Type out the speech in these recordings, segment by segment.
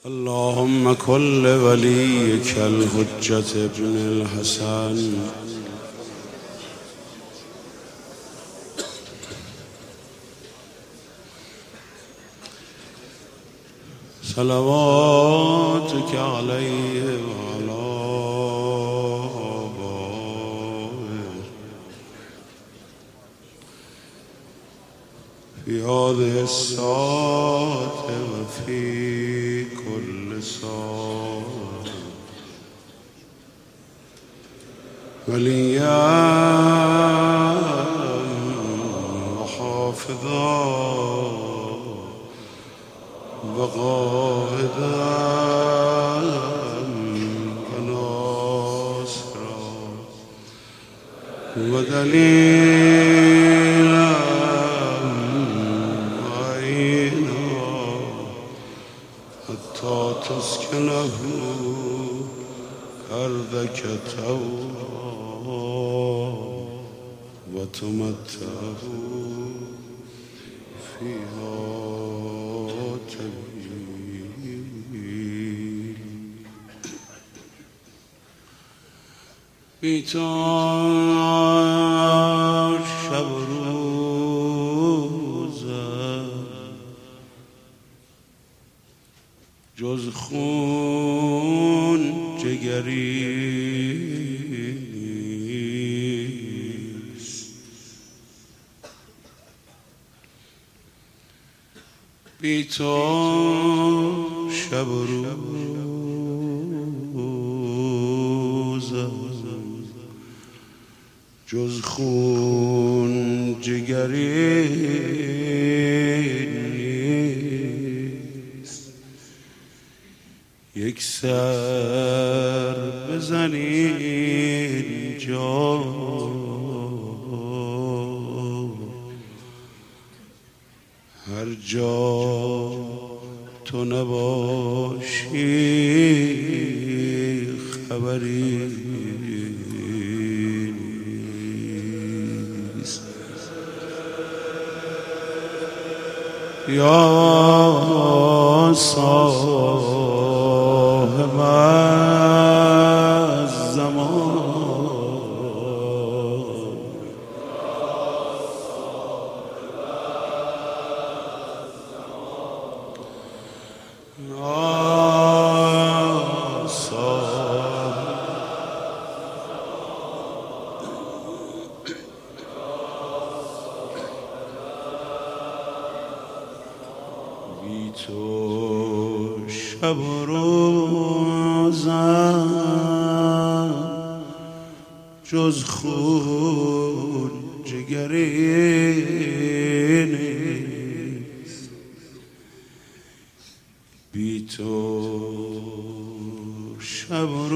اللهم كل وليك الحجة ابن الحسن صلواتك عليه وعلى آبائه في هذه الساعة وفي كل ساعة وليا وحافظا وقائدا وناصرا ودليلا وعينا حتى تسكنه أرضك طوعا وتمتعه فيها بیتار شب و روزه جز خون جگریست بیتار شب و روزه جز خون جگری نیست یک سر بزنی اینجا هر جا تو نباشی خبری یا صاحب الزمان یا صاحب بی تو شب و روزم جز خون جگری نیست بی تو شب و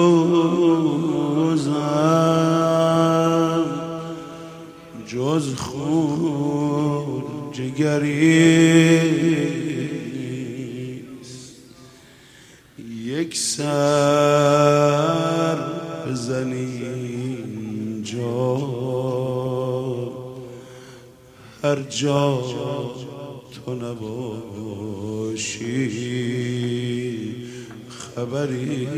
روزم جز خون جگری یک سر بزنی اینجا هر جا تو نباشی خبری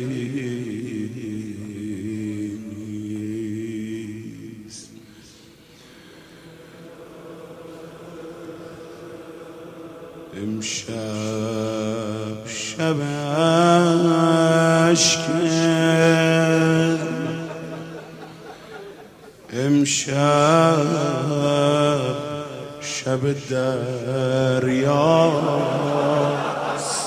نیست امشب شب عشقه امشب شب دریاست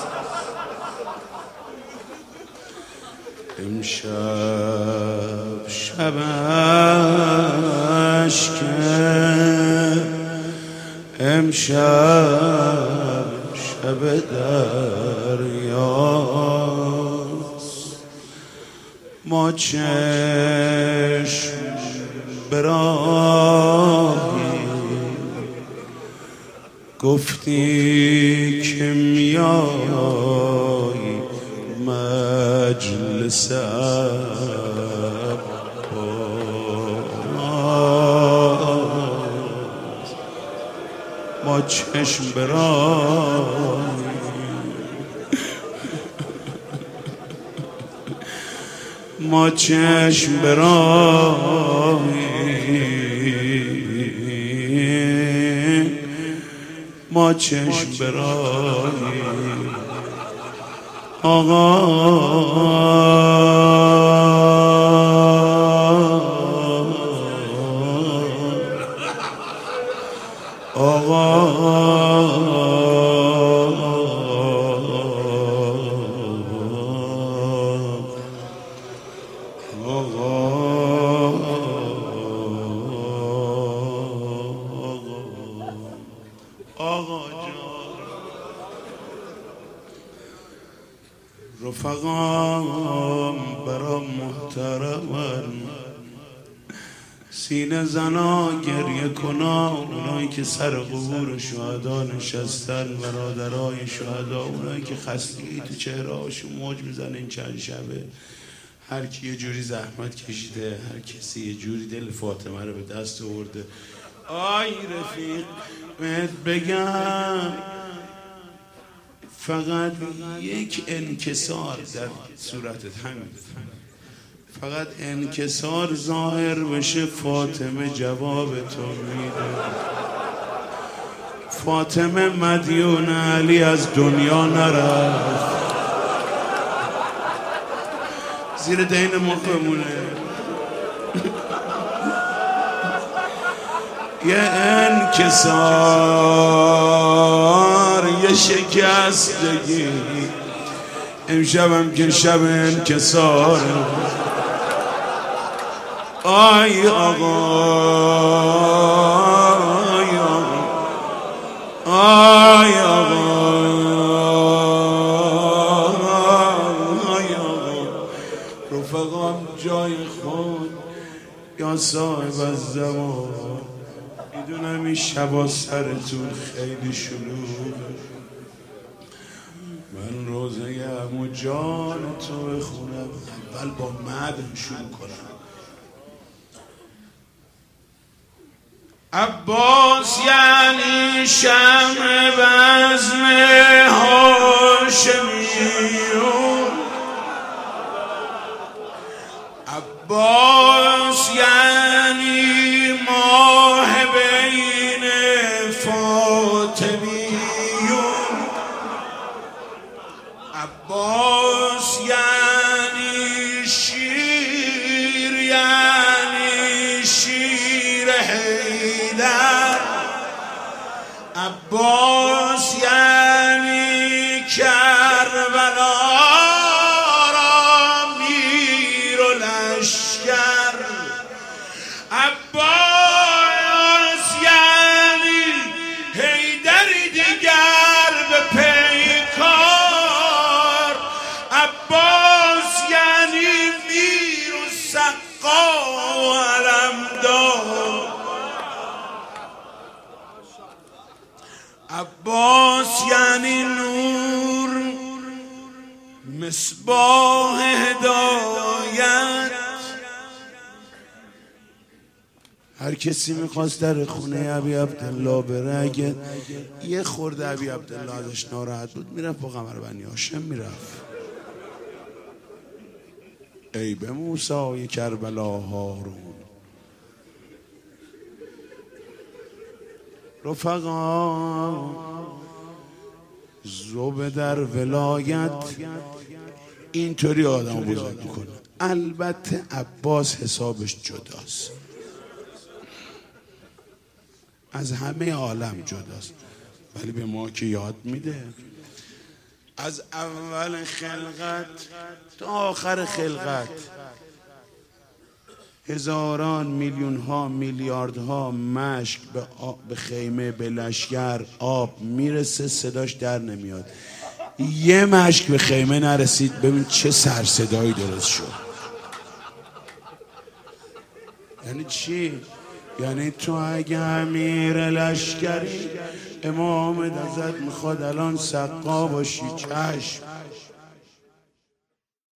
امشب شب عشقه امشب شب دریاست ما چشم براهی گفتی که میایی مجلس عباس ما چشم براهی ما چشم براهی ما چشم براهی آقا رفقام برا محترمن سینه زنا گریه کنا، اونایی که سر قبور شهدا نشستن، برادرای شهدا، اونایی که خستگی تو چهرهاشون موج میزنه این چند شبه. هر کی یه جوری زحمت کشیده، هر کسی یه جوری دل فاطمه رو به دست آورده. آی رفیق بهت بگم فقط یک انکسار در صورتت، همین فقط انکسار ظاهر بشه، فاطمه جواب تو میده. فاطمه مدیون علی از دنیا نرفت، زیر دین مخمونه. یه انکسار، یه شکستگی، امشبم که شب انکسار. آی آقا آی آقا آی آقا آی آقا، رفقام جای خود یا صاحب از زمان، میدونم این شبا سرتون خیلی شلوغ، من روزه عمو جان تو بخونم. اول با مدح شروع کنم. عباس یعنی شمع بزم هاشمیون، عباس یعنی ماه بین فاطمیون، عباس یعنی شیر، یعنی شیر حیدر، عباس یعنی کربلا را میر و لشکر، عباس یعنی حیدری دیگر به پیکار، عباس یعنی میر و سقا و علمدار، عباس یعنی نور مصباح هدایت. هر کسی میخواست در خونه ابی عبدالله بره، اگه یه خورده ابی عبدالله ازش ناراحت بود میرفت با قمر بنی هاشم میرفت. ای به موسی کربلا هارون. رفقا زوبه در ولایت اینطوری آدم بزرگ میکنه. البته عباس حسابش جداست، از همه عالم جداست، ولی به ما که یاد میده از اول خلقت تا آخر خلقت هزاران میلیون ها میلیاردها مشک به خیمه، به لشکر آب میرسه، صداش در نمیاد. یه مشک به خیمه نرسید، ببین چه سر صدایی درست شد. یعنی چی؟ یعنی تو اگه امیر لشکری، امام ازت میخواد الان سقا باشی، چشم،